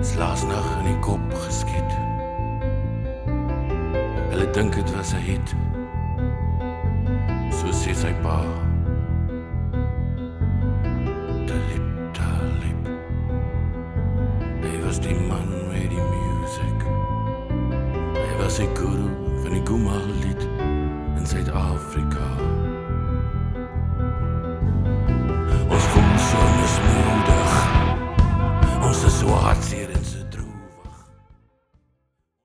is laasnag in die kop geskiet. Hulle dink het was 'n hit, so sê sy pa. Talib, hy was die man met die music. Hy was die guru van die Gumal lied in Suid-Afrika. Ons voel so mismoedig, ons is so hartseer